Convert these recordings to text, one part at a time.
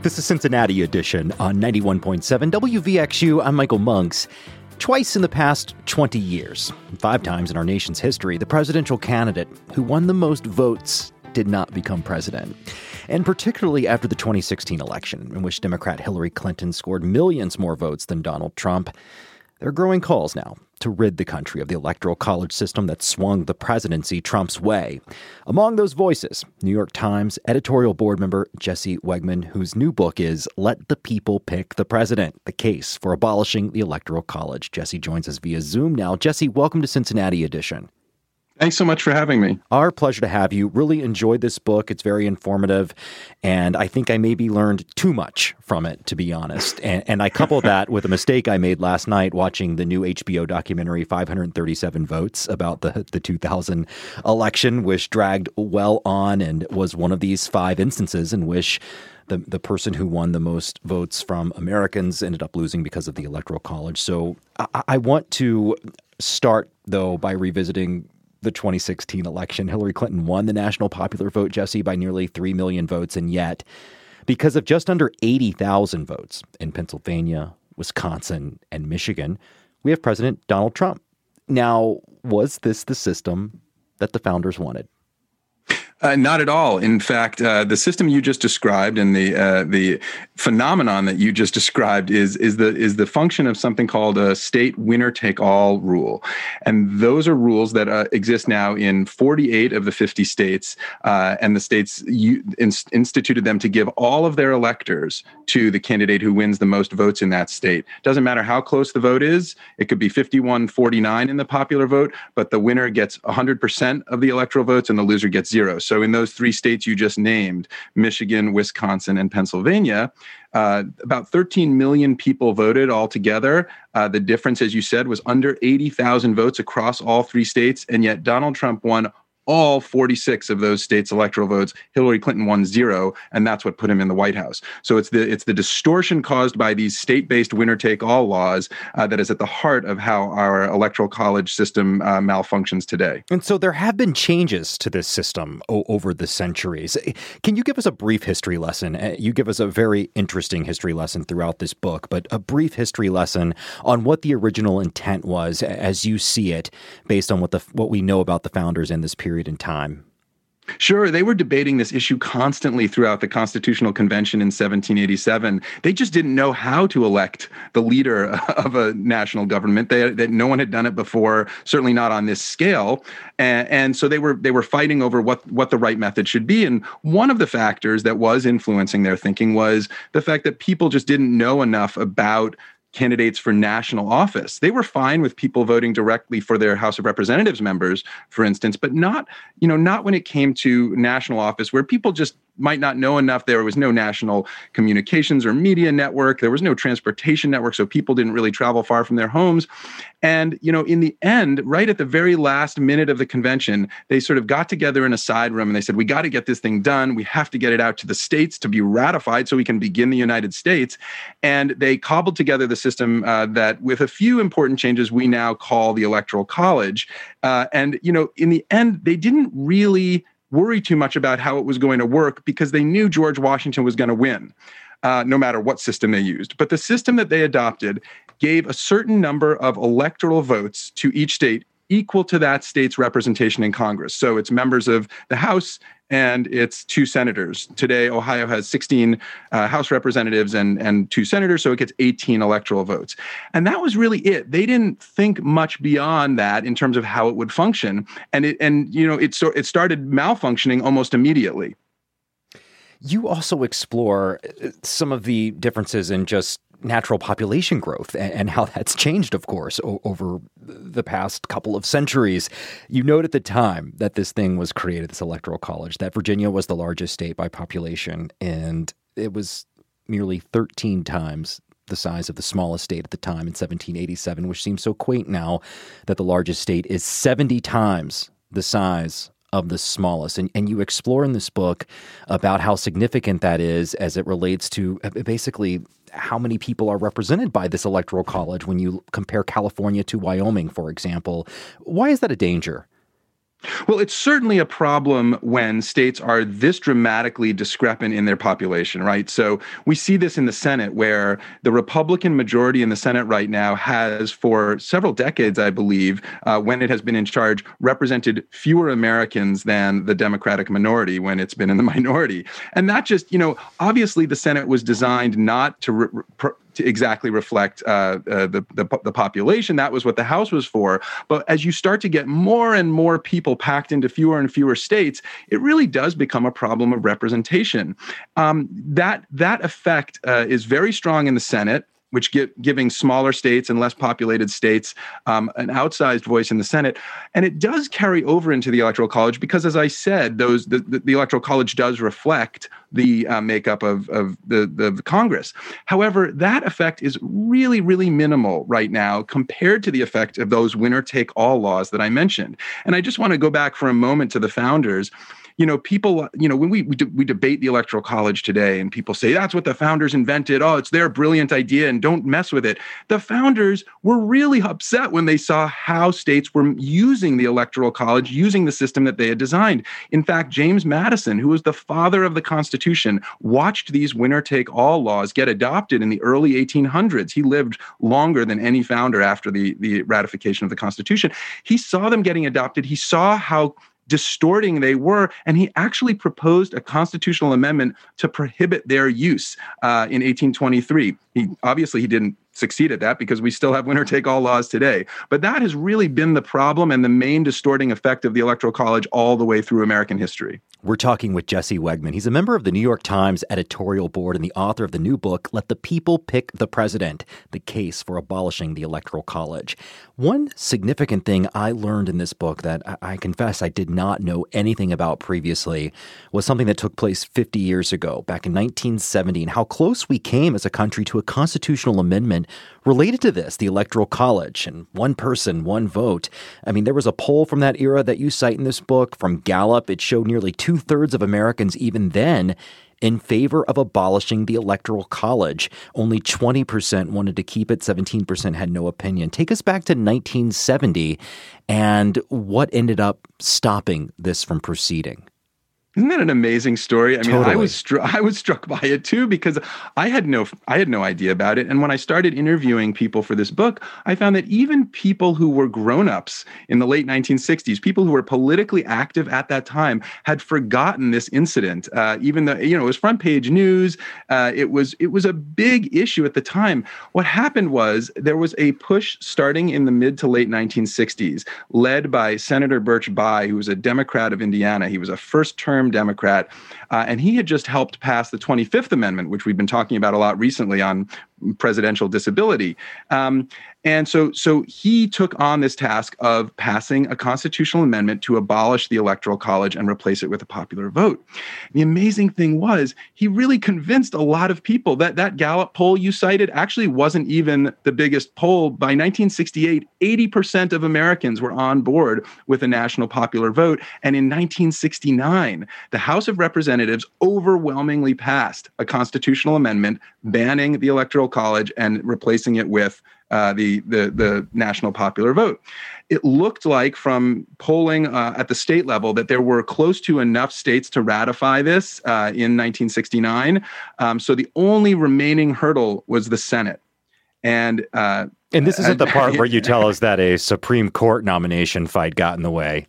This is Cincinnati Edition on 91.7 WVXU. I'm Michael Monks. Twice in the past 20 years, 5 times in our nation's history, the presidential candidate who won the most votes did not become president. And particularly after the 2016 election, in which Democrat Hillary Clinton scored millions more votes than Donald Trump, there are growing calls now to rid the country of the electoral college system that swung the presidency Trump's way. Among those voices, New York Times editorial board member Jesse Wegman, whose new book is Let the People Pick the President, the case for abolishing the electoral college. Jesse joins us via Zoom now. Jesse, welcome to Cincinnati Edition. Thanks so much for having me. Our pleasure to have you. Really enjoyed this book. It's very informative, and I think I maybe learned too much from it, to be honest. And I couple that with a mistake I made last night watching the new HBO documentary 537 Votes about the 2000 election, which dragged well on and was one of these 5 instances in which the person who won the most votes from Americans ended up losing because of the Electoral College. So I want to start, though, by revisiting the 2016 election. Hillary Clinton won the national popular vote, Jesse, by nearly 3 million votes. And yet, because of just under 80,000 votes in Pennsylvania, Wisconsin, and Michigan, we have President Donald Trump. Now, was this the system that the founders wanted? Not at all. In fact, the system you just described and the phenomenon that you just described is the function of something called a state winner-take-all rule, and those are rules that exist now in 48 of the 50 states, and the states instituted them to give all of their electors to the candidate who wins the most votes in that state. Doesn't matter how close the vote is; it could be 51-49 in the popular vote, but the winner gets 100% of the electoral votes, and the loser gets 0. So in those 3 states you just named, Michigan, Wisconsin, and Pennsylvania, about 13 million people voted altogether. The difference, as you said, was under 80,000 votes across all 3 states, and yet Donald Trump won all 46 of those states' electoral votes. Hillary Clinton won 0, and that's what put him in the White House. So it's the distortion caused by these state-based winner-take-all laws that is at the heart of how our electoral college system malfunctions today. And so there have been changes to this system over the centuries. Can you give us a brief history lesson? You give us a very interesting history lesson throughout this book, but a brief history lesson on what the original intent was as you see it, based on what we know about the founders in this period in time. Sure. They were debating this issue constantly throughout the Constitutional Convention in 1787. They just didn't know how to elect the leader of a national government. That no one had done it before, certainly not on this scale. And so they were fighting over what the right method should be. And one of the factors that was influencing their thinking was the fact that people just didn't know enough about candidates for national office. They were fine with people voting directly for their House of Representatives members, for instance, but not when it came to national office, where people just might not know enough. There was no national communications or media network. There was no transportation network, so people didn't really travel far from their homes. And, in the end, right at the very last minute of the convention, they sort of got together in a side room and they said, we got to get this thing done. We have to get it out to the states to be ratified so we can begin the United States. And they cobbled together the system that, with a few important changes, we now call the Electoral College. And in the end, they didn't really worry too much about how it was going to work because they knew George Washington was going to win, no matter what system they used. But the system that they adopted gave a certain number of electoral votes to each state equal to that state's representation in Congress. So it's members of the House and it's 2 senators. Today, Ohio has 16 House representatives and 2 senators, so it gets 18 electoral votes. And that was really it. They didn't think much beyond that in terms of how it would function. And it started malfunctioning almost immediately. You also explore some of the differences in just natural population growth and how that's changed, of course, over the past couple of centuries. You note at the time that this thing was created, this electoral college, that Virginia was the largest state by population, and it was nearly 13 times the size of the smallest state at the time in 1787, which seems so quaint now that the largest state is 70 times the size of the smallest. And you explore in this book about how significant that is as it relates to basically how many people are represented by this electoral college when you compare California to Wyoming, for example. Why is that a danger? Well, it's certainly a problem when states are this dramatically discrepant in their population, right? So we see this in the Senate, where the Republican majority in the Senate right now has, for several decades, I believe, when it has been in charge, represented fewer Americans than the Democratic minority when it's been in the minority. And that just, obviously the Senate was designed not to exactly reflect the population. That was what the House was for. But as you start to get more and more people packed into fewer and fewer states, it really does become a problem of representation. That effect is very strong in the Senate, which giving smaller states and less populated states an outsized voice in the Senate. And it does carry over into the Electoral College because, as I said, the Electoral College does reflect the makeup of the Congress. However, that effect is really, really minimal right now compared to the effect of those winner-take-all laws that I mentioned. And I just want to go back for a moment to the founders. People, when we debate the Electoral College today and people say that's what the founders invented. Oh, it's their brilliant idea and don't mess with it. The founders were really upset when they saw how states were using the Electoral College, using the system that they had designed. In fact, James Madison, who was the father of the Constitution, watched these winner-take-all laws get adopted in the early 1800s. He lived longer than any founder after the ratification of the Constitution. He saw them getting adopted. He saw how distorting they were, and he actually proposed a constitutional amendment to prohibit their use in 1823. He didn't succeed at that because we still have winner-take-all laws today. But that has really been the problem and the main distorting effect of the Electoral College all the way through American history. We're talking with Jesse Wegman. He's a member of the New York Times editorial board and the author of the new book, Let the People Pick the President, The Case for Abolishing the Electoral College. One significant thing I learned in this book that I confess I did not know anything about previously was something that took place 50 years ago, back in 1970, and how close we came as a country to a constitutional amendment related to this, the Electoral College, and one person, one vote. I mean, there was a poll from that era that you cite in this book from Gallup. It showed nearly 2/3 of Americans even then in favor of abolishing the Electoral College. Only 20% wanted to keep it. 17% had no opinion. Take us back to 1970 and what ended up stopping this from proceeding. Isn't that an amazing story? I mean, Totally. I was struck by it too because I had no idea about it. And when I started interviewing people for this book, I found that even people who were grown-ups in the late 1960s, people who were politically active at that time, had forgotten this incident. Even though it was front page news, it was a big issue at the time. What happened was there was a push starting in the mid to late 1960s, led by Senator Birch Bayh, who was a Democrat of Indiana. He was a first-term Democrat, and he had just helped pass the 25th Amendment, which we've been talking about a lot recently on presidential disability. And so he took on this task of passing a constitutional amendment to abolish the Electoral College and replace it with a popular vote. The amazing thing was he really convinced a lot of people. That Gallup poll you cited actually wasn't even the biggest poll. By 1968, 80% of Americans were on board with a national popular vote. And in 1969, the House of Representatives overwhelmingly passed a constitutional amendment banning the Electoral College and replacing it with the national popular vote. It looked like from polling at the state level that there were close to enough states to ratify this in 1969. So the only remaining hurdle was the Senate. And this isn't the part where you tell us that a Supreme Court nomination fight got in the way.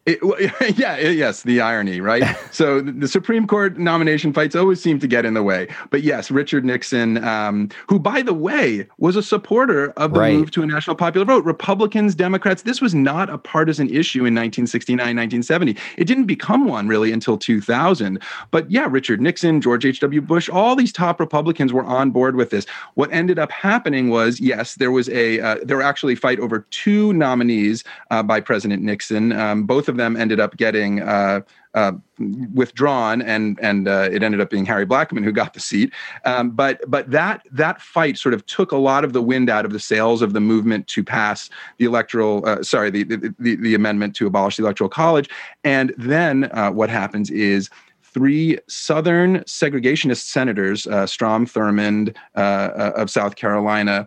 Yes, the irony, right? So the Supreme Court nomination fights always seem to get in the way. But yes, Richard Nixon, who, by the way, was a supporter of the move to a national popular vote. Republicans, Democrats, this was not a partisan issue in 1969, 1970. It didn't become one really until 2000. But yeah, Richard Nixon, George H.W. Bush, all these top Republicans were on board with this. What ended up happening was, yes, there were actually fight over two nominees by President Nixon. Both of them ended up getting withdrawn, and it ended up being Harry Blackmun who got the seat. But that fight sort of took a lot of the wind out of the sails of the movement to pass the the amendment to abolish the Electoral College. And then what happens is three Southern segregationist senators, Strom Thurmond of South Carolina,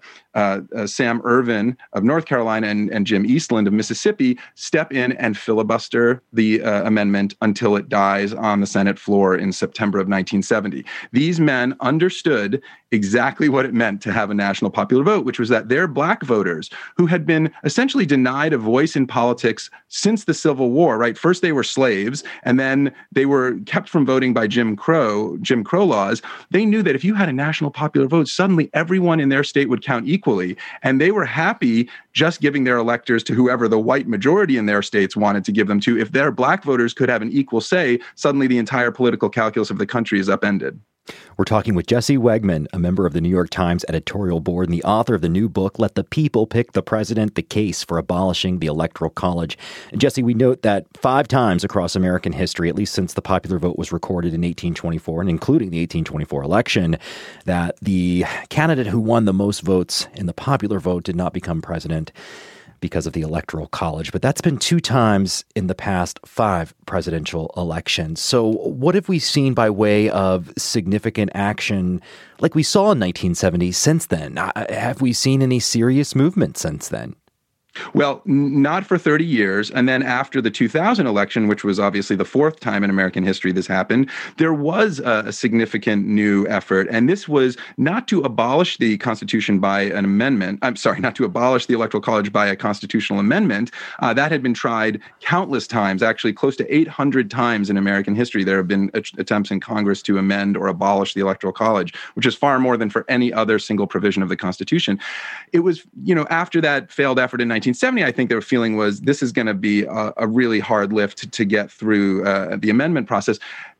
Sam Ervin of North Carolina, and Jim Eastland of Mississippi, step in and filibuster the amendment until it dies on the Senate floor in September of 1970. These men understood exactly what it meant to have a national popular vote, which was that their black voters, who had been essentially denied a voice in politics since the Civil War, right? First they were slaves, and then they were kept from voting by Jim Crow laws. They knew that if you had a national popular vote, suddenly everyone in their state would count equally, and they were happy just giving their electors to whoever the white majority in their states wanted to give them to. If their black voters could have an equal say, suddenly the entire political calculus of the country is upended. We're talking with Jesse Wegman, a member of the New York Times editorial board and the author of the new book, Let the People Pick the President, The Case for Abolishing the Electoral College. And Jesse, we note that 5 times across American history, at least since the popular vote was recorded in 1824, and including the 1824 election, that the candidate who won the most votes in the popular vote did not become president because of the Electoral College. But that's been 2 times in the past 5 presidential elections. So what have we seen by way of significant action like we saw in 1970 since then? Have we seen any serious movement since then? Well, not for 30 years. And then after the 2000 election, which was obviously the 4th time in American history this happened, there was a significant new effort. And this was not to abolish the Constitution by an amendment. I'm sorry, not to abolish the Electoral College by a constitutional amendment. That had been tried countless times, actually close to 800 times in American history. There have been attempts in Congress to amend or abolish the Electoral College, which is far more than for any other single provision of the Constitution. It was, after that failed effort in 1970, I think their feeling was this is going to be a really hard lift to get through the amendment process.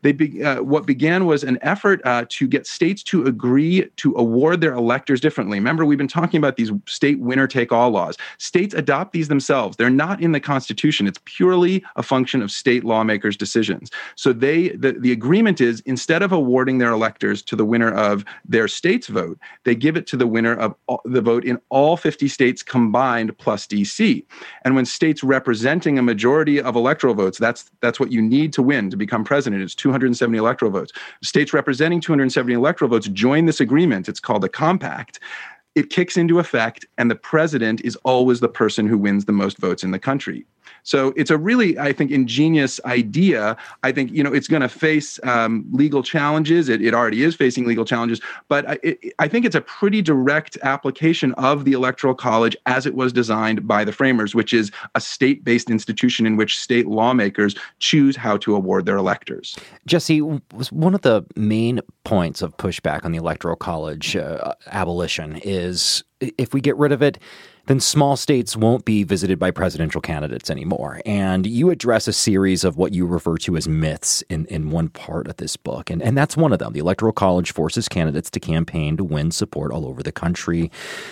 What began was an effort to get states to agree to award their electors differently. Remember, we've been talking about these state winner-take-all laws. States adopt these themselves. They're not in the Constitution. It's purely a function of state lawmakers' decisions. So the agreement is, instead of awarding their electors to the winner of their state's vote, they give it to the winner of the vote in all 50 states combined plus DC. And when states representing a majority of electoral votes, that's what you need to win to become president, is 270 electoral votes. States representing 270 electoral votes join this agreement. It's called a compact. It kicks into effect, and the president is always the person who wins the most votes in the country. So it's a really, I think, ingenious idea. I think, it's going to face legal challenges. It already is facing legal challenges. But I think it's a pretty direct application of the Electoral College as it was designed by the framers, which is a state-based institution in which state lawmakers choose how to award their electors. Jesse, one of the main points of pushback on the Electoral College abolition is if we get rid of it, then small states won't be visited by presidential candidates anymore. And you address a series of what you refer to as myths in one part of this book. And that's one of them. The Electoral College forces candidates to campaign to win support all over the country.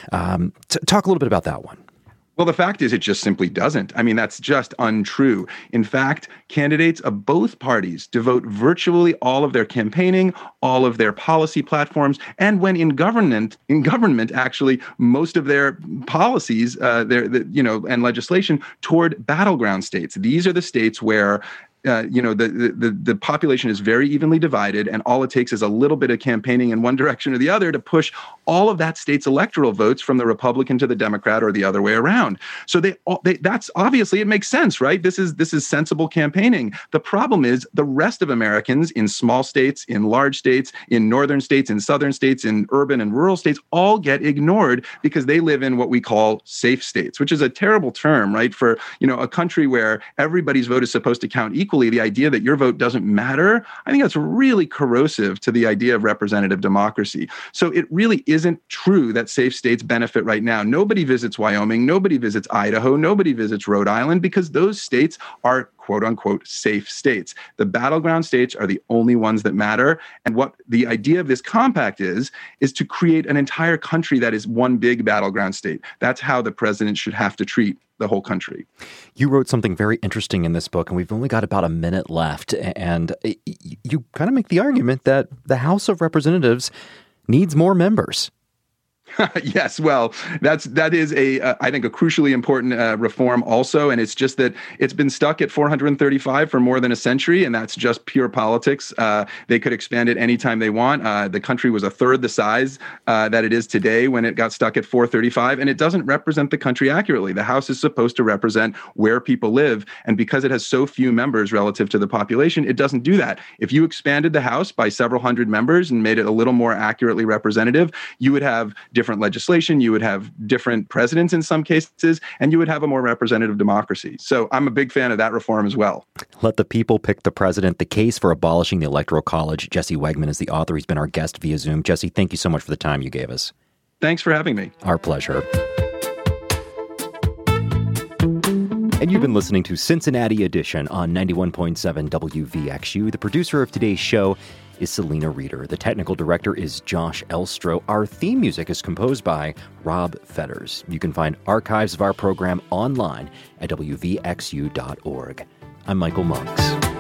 Talk a little bit about that one. Well, the fact is, it just simply doesn't. I mean, that's just untrue. In fact, candidates of both parties devote virtually all of their campaigning, all of their policy platforms, and when in government, actually, most of their policies, and legislation toward battleground states. These are the states where the population is very evenly divided, and all it takes is a little bit of campaigning in one direction or the other to push all of that state's electoral votes from the Republican to the Democrat or the other way around. So that's obviously, it makes sense, right? This is sensible campaigning. The problem is the rest of Americans in small states, in large states, in northern states, in southern states, in urban and rural states all get ignored because they live in what we call safe states, which is a terrible term, right? For, a country where everybody's vote is supposed to count equally. The idea that your vote doesn't matter, I think that's really corrosive to the idea of representative democracy. So it really isn't true that safe states benefit right now. Nobody visits Wyoming, nobody visits Idaho, nobody visits Rhode Island because those states are quote unquote safe states. The battleground states are the only ones that matter. And what the idea of this compact is to create an entire country that is one big battleground state. That's how the president should have to treat the whole country. You wrote something very interesting in this book, and we've only got about a minute left. And you kind of make the argument that the House of Representatives needs more members. Yes, well, that is I think a crucially important reform also, and it's just that it's been stuck at 435 for more than a century, and that's just pure politics. They could expand it anytime they want. The country was a third the size that it is today when it got stuck at 435, and it doesn't represent the country accurately. The House is supposed to represent where people live, and because it has so few members relative to the population, it doesn't do that. If you expanded the House by several hundred members and made it a little more accurately representative, you would have different legislation, you would have different presidents in some cases, and you would have a more representative democracy. So I'm a big fan of that reform as well. Let the people pick the president. The case for abolishing the Electoral College. Jesse Wegman is the author. He's been our guest via Zoom. Jesse, thank you so much for the time you gave us. Thanks for having me. Our pleasure. And you've been listening to Cincinnati Edition on 91.7 WVXU. The producer of today's show is Selena Reeder. The technical director is Josh Elstro. Our theme music is composed by Rob Fetters. You can find archives of our program online at WVXU.org. I'm Michael Monks.